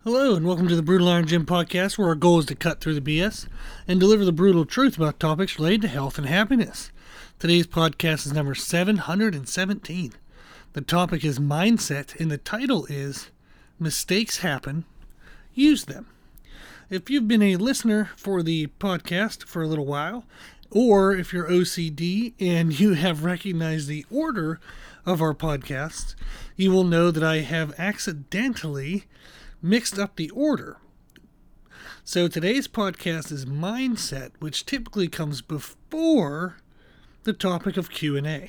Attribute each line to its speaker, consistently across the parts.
Speaker 1: Hello, and welcome to the Brutal Iron Gym podcast, where our goal is to cut through the BS and deliver the brutal truth about topics related to health and happiness. Today's podcast is number 717. The topic is mindset, and the title is Mistakes Happen, Use Them. If you've been a listener for the podcast for a little while, or if you're OCD and you have recognized the order of our podcasts, you will know that I have accidentally mixed up the order. So today's podcast is mindset, which typically comes before the topic of Q&A.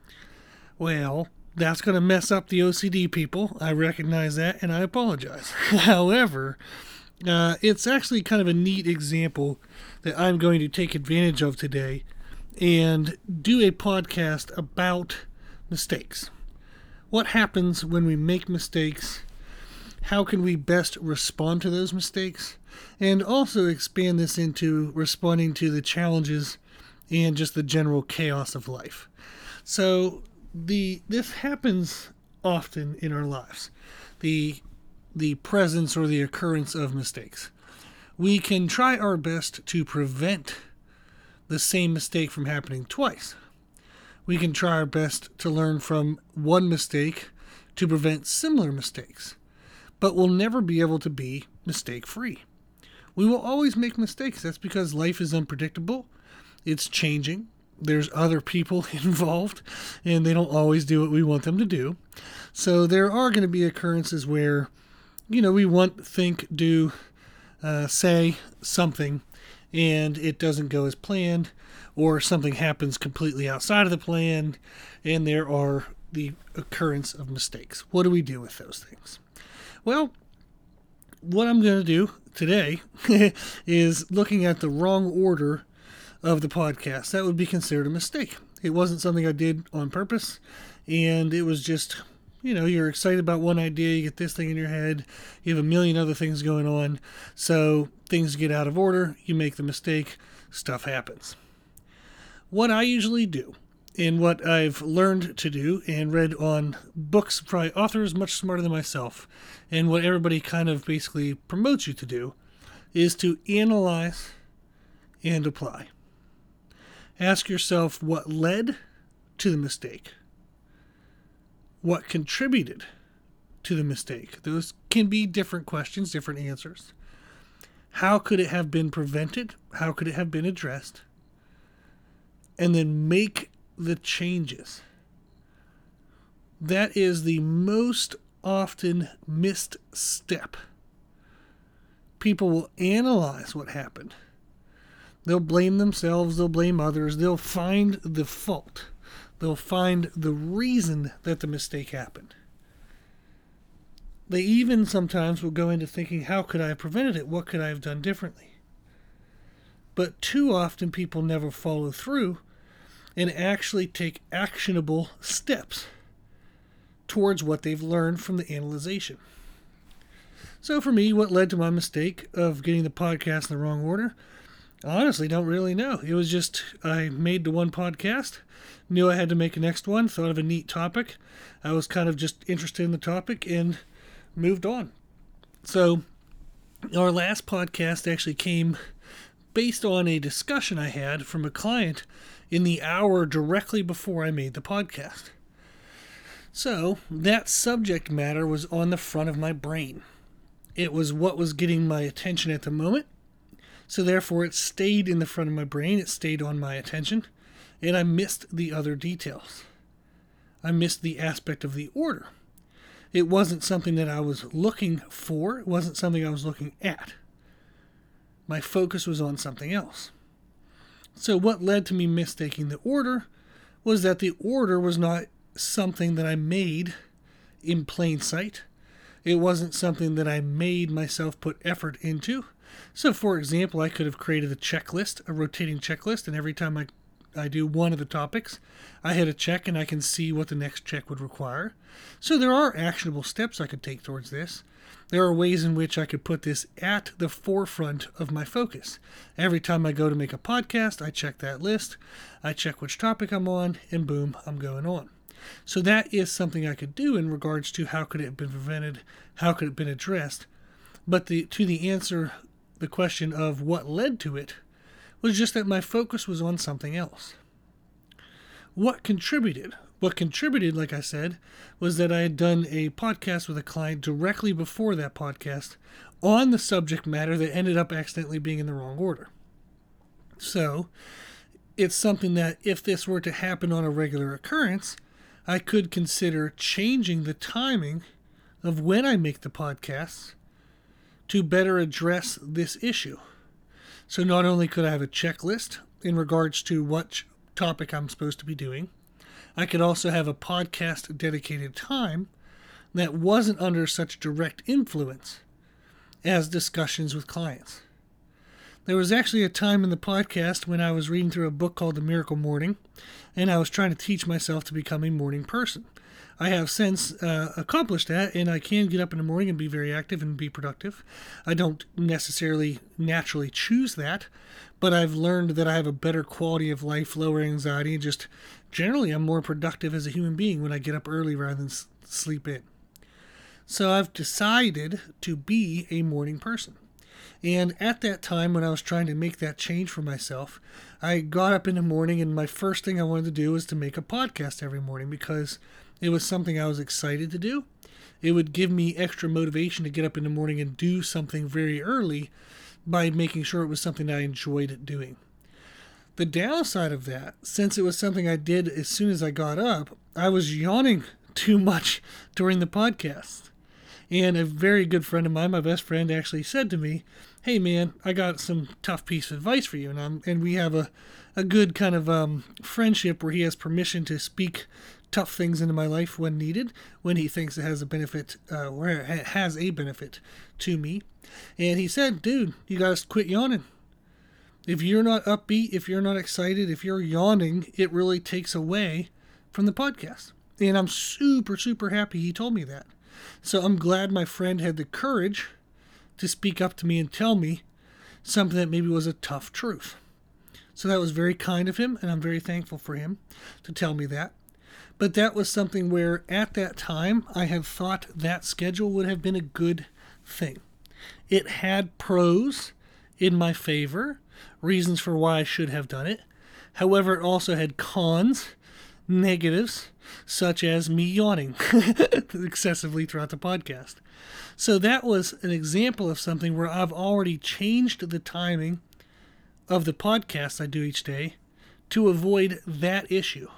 Speaker 1: Well, that's going to mess up the OCD people. I recognize that, and I apologize. However, it's actually kind of a neat example that I'm going to take advantage of today and do a podcast about mistakes. What happens when we make mistakes? How can we best respond to those mistakes? And also expand this into responding to the challenges and just the general chaos of life. So this happens often in our lives. The presence or the occurrence of mistakes. We can try our best to prevent the same mistake from happening twice. We can try our best to learn from one mistake to prevent similar mistakes. But we'll never be able to be mistake-free. We will always make mistakes. That's because life is unpredictable. It's changing. There's other people involved, and they don't always do what we want them to do. So there are going to be occurrences where, we want, think, do, say something, and it doesn't go as planned, or something happens completely outside of the plan, and there are the occurrence of mistakes. What do we do with those things? Well, what I'm going to do today is looking at the wrong order of the podcast. That would be considered a mistake. It wasn't something I did on purpose, and it was just, you're excited about one idea, you get this thing in your head, you have a million other things going on, so things get out of order, you make the mistake, stuff happens. What I usually do, and what I've learned to do and read on books by authors much smarter than myself, and what everybody kind of basically promotes you to do, is to analyze and apply. Ask yourself what led to the mistake. What contributed to the mistake? Those can be different questions, different answers. How could it have been prevented? How could it have been addressed? And then make the changes. That is the most often missed step. People will analyze what happened. They'll blame themselves, they'll blame others, they'll find the fault. They'll find the reason that the mistake happened. They even sometimes will go into thinking, how could I have prevented it? What could I have done differently? But too often people never follow through and actually take actionable steps towards what they've learned from the analyzation. So for me, what led to my mistake of getting the podcast in the wrong order, I honestly don't really know. It was just, I made the one podcast, knew I had to make a next one, thought of a neat topic. I was kind of just interested in the topic and moved on. So our last podcast actually came based on a discussion I had from a client in the hour directly before I made the podcast. So that subject matter was on the front of my brain. It was what was getting my attention at the moment. So therefore it stayed in the front of my brain. It stayed on my attention. And I missed the other details. I missed the aspect of the order. It wasn't something that I was looking for. It wasn't something I was looking at. My focus was on something else. So what led to me mistaking the order was that the order was not something that I made in plain sight. It wasn't something that I made myself put effort into. So for example, I could have created a checklist, a rotating checklist, and every time I do one of the topics, I hit a check and I can see what the next check would require. So there are actionable steps I could take towards this. There are ways in which I could put this at the forefront of my focus. Every time I go to make a podcast, I check that list, I check which topic I'm on, and boom, I'm going on. So that is something I could do in regards to how could it have been prevented, how could it have been addressed. But to the answer, the question of what led to it, was just that my focus was on something else. What contributed? What contributed, like I said, was that I had done a podcast with a client directly before that podcast on the subject matter that ended up accidentally being in the wrong order. So, it's something that if this were to happen on a regular occurrence, I could consider changing the timing of when I make the podcasts to better address this issue. So not only could I have a checklist in regards to what topic I'm supposed to be doing, I could also have a podcast dedicated time that wasn't under such direct influence as discussions with clients. There was actually a time in the podcast when I was reading through a book called The Miracle Morning, and I was trying to teach myself to become a morning person. I have since accomplished that, and I can get up in the morning and be very active and be productive. I don't necessarily naturally choose that, but I've learned that I have a better quality of life, lower anxiety, and just generally I'm more productive as a human being when I get up early rather than sleep in. So I've decided to be a morning person. And at that time, when I was trying to make that change for myself, I got up in the morning, and my first thing I wanted to do was to make a podcast every morning because it was something I was excited to do. It would give me extra motivation to get up in the morning and do something very early by making sure it was something I enjoyed doing. The downside of that, since it was something I did as soon as I got up, I was yawning too much during the podcast. And a very good friend of mine, my best friend, actually said to me, "Hey man, I got some tough piece of advice for you." And we have a good kind of friendship where he has permission to speak tough things into my life when needed, when he thinks it has a benefit, or it has a benefit to me. And he said, "Dude, you gotta quit yawning. If you're not upbeat, if you're not excited, if you're yawning, it really takes away from the podcast." And I'm super, super happy he told me that. So I'm glad my friend had the courage to speak up to me and tell me something that maybe was a tough truth. So that was very kind of him, and I'm very thankful for him to tell me that. But that was something where at that time I had thought that schedule would have been a good thing. It had pros in my favor, reasons for why I should have done it. However, it also had cons, negatives, such as me yawning excessively throughout the podcast. So that was an example of something where I've already changed the timing of the podcast I do each day to avoid that issue.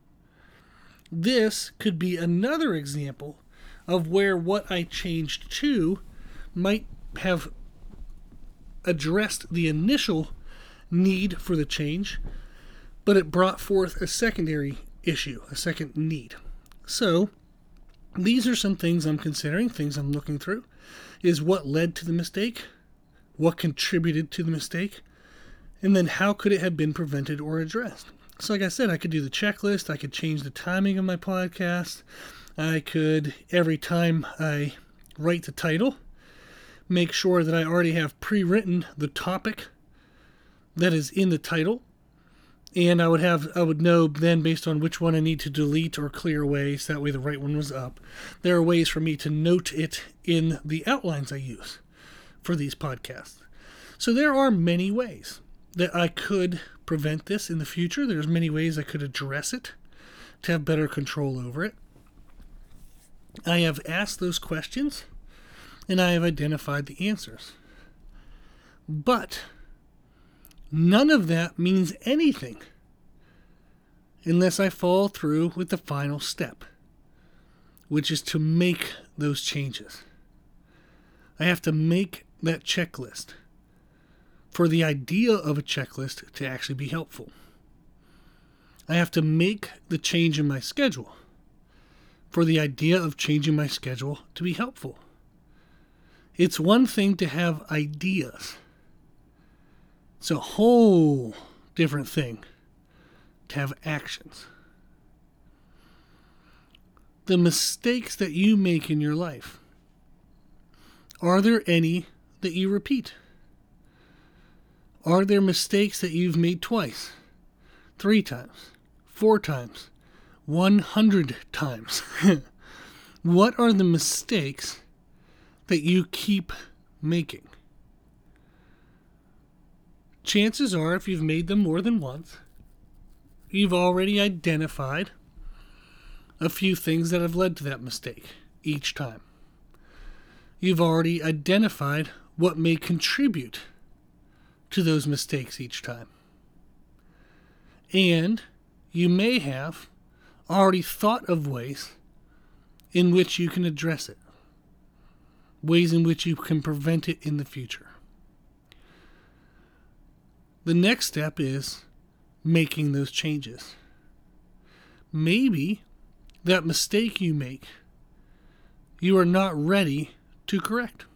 Speaker 1: This could be another example of where what I changed to might have addressed the initial need for the change, but it brought forth a secondary issue, a second need. So these are some things I'm considering, things I'm looking through, is what led to the mistake, what contributed to the mistake, and then how could it have been prevented or addressed. So like I said, I could do the checklist, I could change the timing of my podcast, I could, every time I write the title, make sure that I already have pre-written the topic that is in the title. And I would know then based on which one I need to delete or clear away, so that way the right one was up. There are ways for me to note it in the outlines I use for these podcasts. So there are many ways that I could prevent this in the future. There's many ways I could address it to have better control over it. I have asked those questions, and I have identified the answers. But none of that means anything unless I follow through with the final step, which is to make those changes. I have to make that checklist for the idea of a checklist to actually be helpful. I have to make the change in my schedule for the idea of changing my schedule to be helpful. It's one thing to have ideas. It's a whole different thing to have actions. The mistakes that you make in your life, are there any that you repeat? Are there mistakes that you've made twice, 3 times, 4 times, 100 times? What are the mistakes that you keep making. Chances are, if you've made them more than once, you've already identified a few things that have led to that mistake each time. You've already identified what may contribute to those mistakes each time. And you may have already thought of ways in which you can address it, ways in which you can prevent it in the future. The next step is making those changes. Maybe that mistake you make, you are not ready to correct.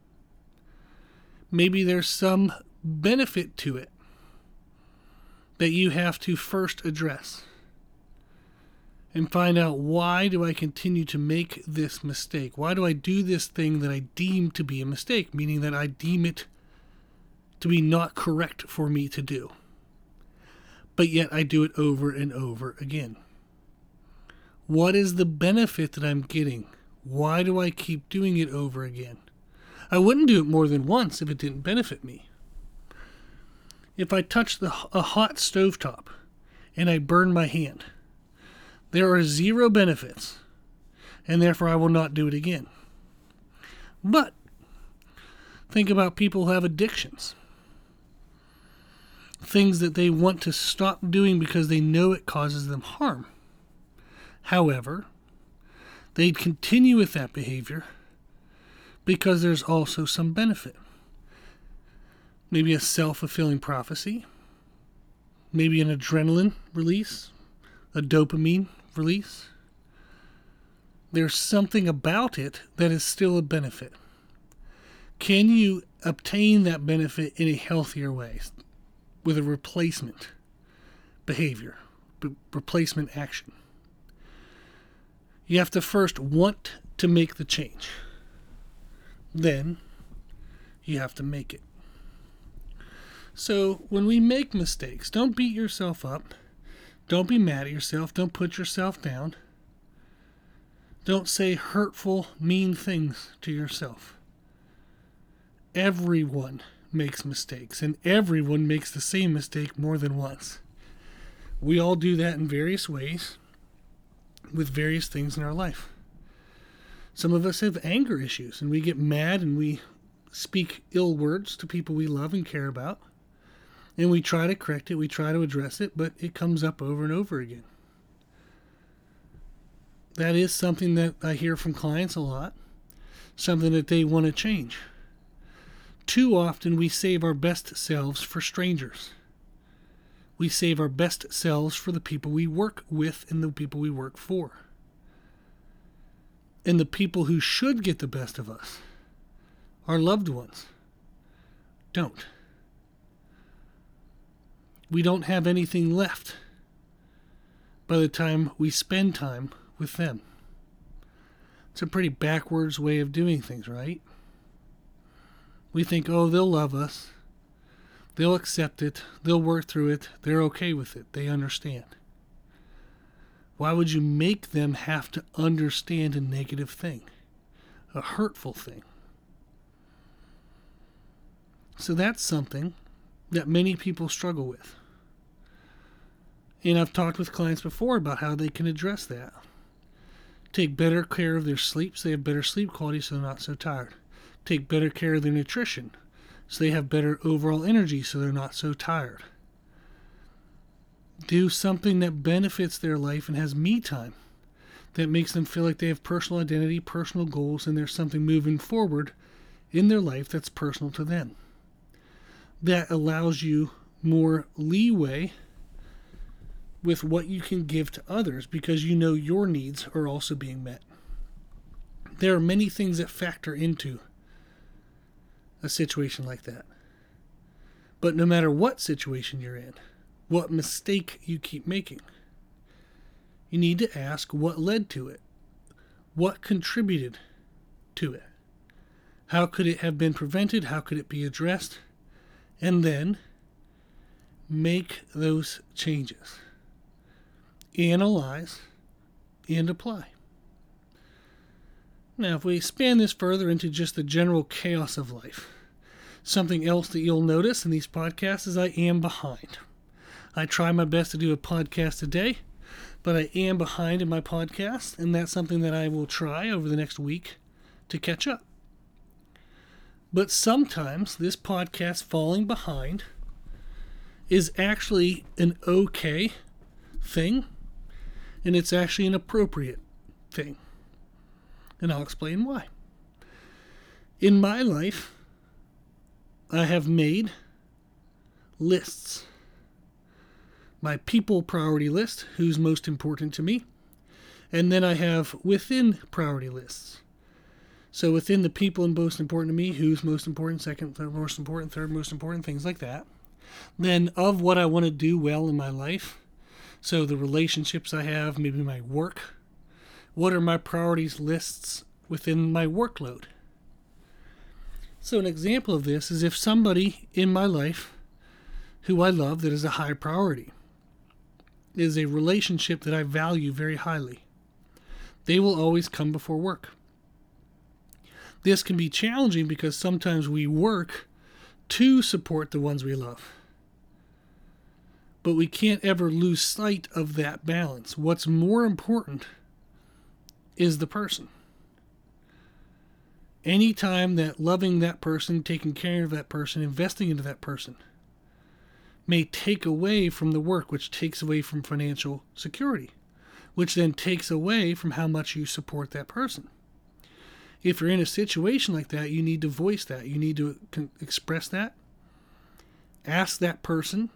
Speaker 1: Maybe there's some benefit to it that you have to first address and find out, why do I continue to make this mistake? Why do I do this thing that I deem to be a mistake, meaning that I deem it to be not correct for me to do, but yet I do it over and over again? What is the benefit that I'm getting? Why do I keep doing it over again? I wouldn't do it more than once if it didn't benefit me. If I touch a hot stovetop and I burn my hand, there are zero benefits, and therefore I will not do it again. But think about people who have addictions. Things that they want to stop doing because they know it causes them harm. However, they continue with that behavior because there's also some benefit. Maybe a self-fulfilling prophecy, maybe an adrenaline release, a dopamine release. There's something about it that is still a benefit. Can you obtain that benefit in a healthier way with a replacement behavior, replacement action? You have to first want to make the change. Then you have to make it. So when we make mistakes, don't beat yourself up. Don't be mad at yourself. Don't put yourself down. Don't say hurtful, mean things to yourself. Everyone makes mistakes, and everyone makes the same mistake more than once. We all do that in various ways with various things in our life. Some of us have anger issues, and we get mad and we speak ill words to people we love and care about. And we try to correct it, we try to address it, but it comes up over and over again. That is something that I hear from clients a lot, something that they want to change. Too often we save our best selves for strangers. We save our best selves for the people we work with and the people we work for. And the people who should get the best of us, our loved ones, don't. We don't have anything left by the time we spend time with them. It's a pretty backwards way of doing things, right? We think, oh, they'll love us. They'll accept it. They'll work through it. They're okay with it. They understand. Why would you make them have to understand a negative thing, a hurtful thing? So that's something that many people struggle with. And I've talked with clients before about how they can address that. Take better care of their sleep so they have better sleep quality so they're not so tired. Take better care of their nutrition so they have better overall energy so they're not so tired. Do something that benefits their life and has me time, that makes them feel like they have personal identity, personal goals, and there's something moving forward in their life that's personal to them. That allows you more leeway with what you can give to others because you know your needs are also being met. There are many things that factor into a situation like that. But no matter what situation you're in, what mistake you keep making, you need to ask what led to it. What contributed to it? How could it have been prevented? How could it be addressed? And then make those changes. Analyze and apply. Now, if we expand this further into just the general chaos of life, something else that you'll notice in these podcasts is I am behind. I try my best to do a podcast a day, but I am behind in my podcast, and that's something that I will try over the next week to catch up. But sometimes this podcast falling behind is actually an okay thing, and it's actually an appropriate thing. And I'll explain why. In my life, I have made lists. My people priority list, who's most important to me. And then I have within priority lists. So within the people and most important to me, who's most important, second, third most important, third most important, things like that. Then of what I want to do well in my life, so the relationships I have, maybe my work, what are my priorities lists within my workload? So an example of this is if somebody in my life who I love that is a high priority, is a relationship that I value very highly, they will always come before work. This can be challenging because sometimes we work to support the ones we love. But we can't ever lose sight of that balance. What's more important is the person. Anytime that loving that person, taking care of that person, investing into that person may take away from the work, which takes away from financial security, which then takes away from how much you support that person. If you're in a situation like that, you need to voice that. You need to express that. Ask that person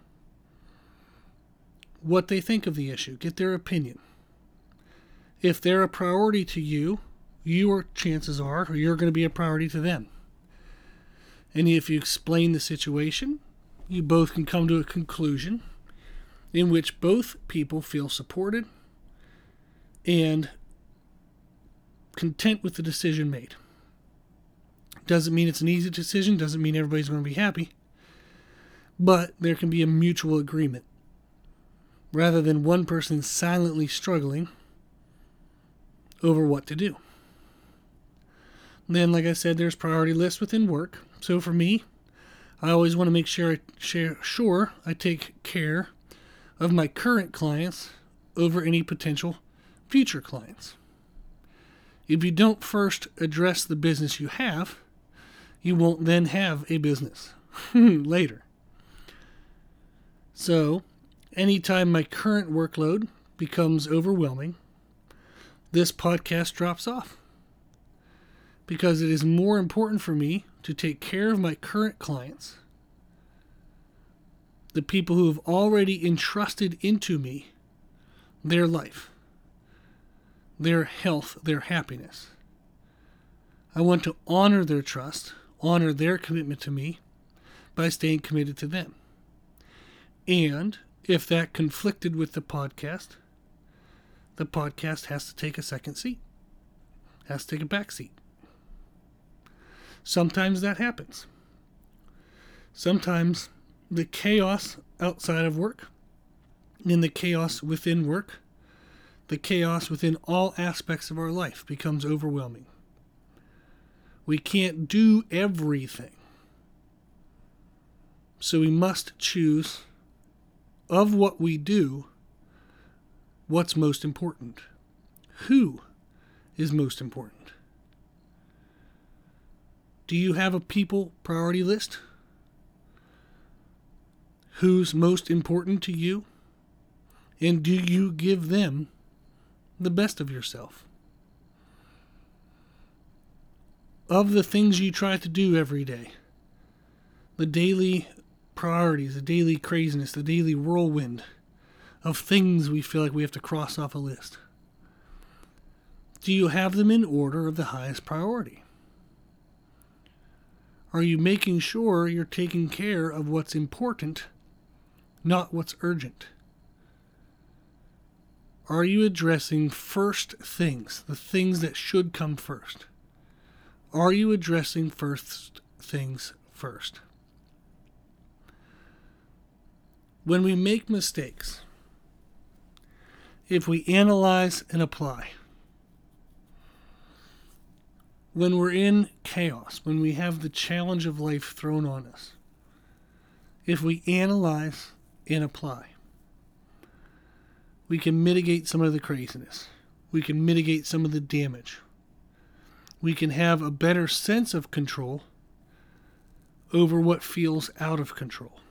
Speaker 1: what they think of the issue. Get their opinion. If they're a priority to you, chances are you're going to be a priority to them. And if you explain the situation, you both can come to a conclusion in which both people feel supported and content with the decision made. Doesn't mean it's an easy decision, doesn't mean everybody's going to be happy, but there can be a mutual agreement rather than one person silently struggling over what to do. Then, like I said, there's priority lists within work. So for me, I always want to make sure I take care of my current clients over any potential future clients. If you don't first address the business you have, you won't then have a business later. So, anytime my current workload becomes overwhelming, this podcast drops off. Because it is more important for me to take care of my current clients, the people who have already entrusted into me their life, their health, their happiness. I want to honor their trust, honor their commitment to me by staying committed to them. And if that conflicted with the podcast has to take a second seat, has to take a back seat. Sometimes that happens. Sometimes the chaos outside of work and the chaos within work, the chaos within all aspects of our life becomes overwhelming. We can't do everything. So we must choose of what we do, what's most important. Who is most important? Do you have a people priority list? Who's most important to you? And do you give them the best of yourself? Of the things you try to do every day, the daily priorities, the daily craziness, the daily whirlwind of things we feel like we have to cross off a list, do you have them in order of the highest priority? Are you making sure you're taking care of what's important, not what's urgent? Are you addressing first things, the things that should come first? Are you addressing first things first? When we make mistakes, if we analyze and apply, when we're in chaos, when we have the challenge of life thrown on us, if we analyze and apply, we can mitigate some of the craziness. We can mitigate some of the damage. We can have a better sense of control over what feels out of control.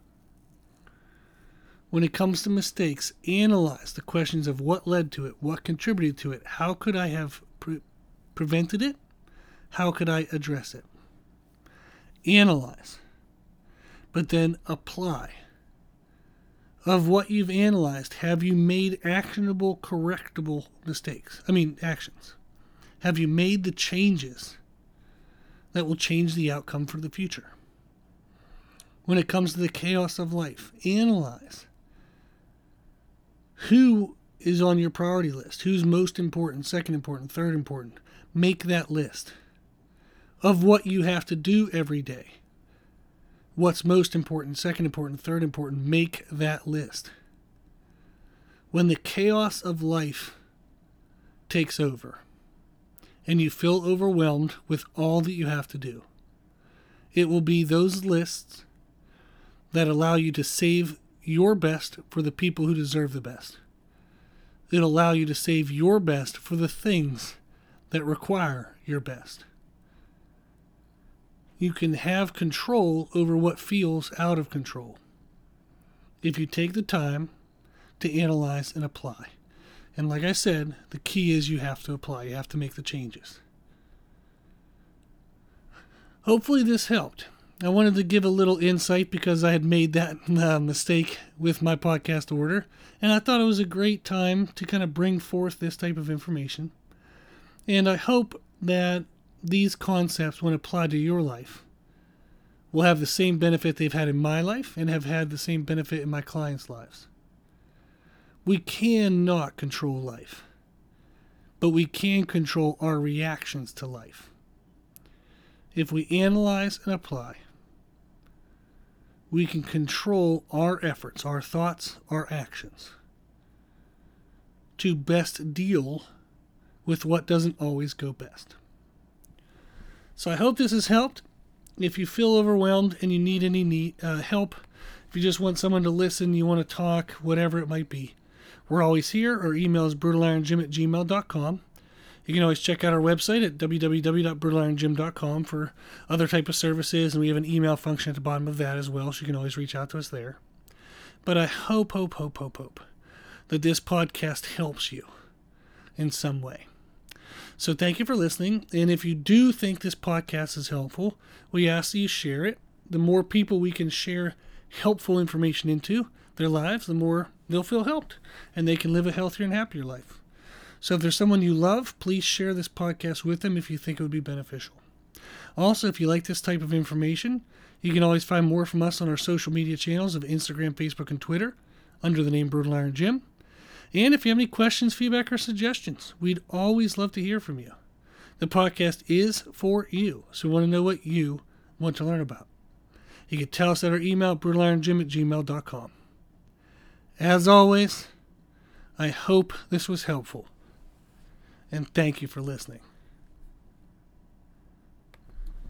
Speaker 1: When it comes to mistakes, analyze the questions of what led to it, what contributed to it, how could I have prevented it, how could I address it. Analyze, but then apply. Of what you've analyzed, have you made actionable, correctable actions? Have you made the changes that will change the outcome for the future? When it comes to the chaos of life, analyze. Who is on your priority list? Who's most important, second important, third important? Make that list of what you have to do every day. What's most important, second important, third important? Make that list. When the chaos of life takes over and you feel overwhelmed with all that you have to do, it will be those lists that allow you to save your best for the people who deserve the best. It'll allow you to save your best for the things that require your best. You can have control over what feels out of control if you take the time to analyze and apply. And like I said, the key is you have to apply. You have to make the changes. Hopefully this helped. I wanted to give a little insight because I had made that mistake with my podcast order. And I thought it was a great time to kind of bring forth this type of information. And I hope that these concepts, when applied to your life, will have the same benefit they've had in my life and have had the same benefit in my clients' lives. We cannot control life, but we can control our reactions to life. If we analyze and apply, we can control our efforts, our thoughts, our actions to best deal with what doesn't always go best. So I hope this has helped. If you feel overwhelmed and you need any help, if you just want someone to listen, you want to talk, whatever it might be, we're always here. Our email is brutalironjim@gmail.com. You can always check out our website at www.brutalironjim.com for other type of services, and we have an email function at the bottom of that as well, so you can always reach out to us there. But I hope that this podcast helps you in some way. So thank you for listening, and if you do think this podcast is helpful, we ask that you share it. The more people we can share helpful information into their lives, the more they'll feel helped, and they can live a healthier and happier life. So if there's someone you love, please share this podcast with them if you think it would be beneficial. Also, if you like this type of information, you can always find more from us on our social media channels of Instagram, Facebook, and Twitter under the name Brutal Iron Jim. And if you have any questions, feedback, or suggestions, we'd always love to hear from you. The podcast is for you, so we want to know what you want to learn about. You can tell us at our email, brutalironjim@gmail.com. As always, I hope this was helpful. And thank you for listening.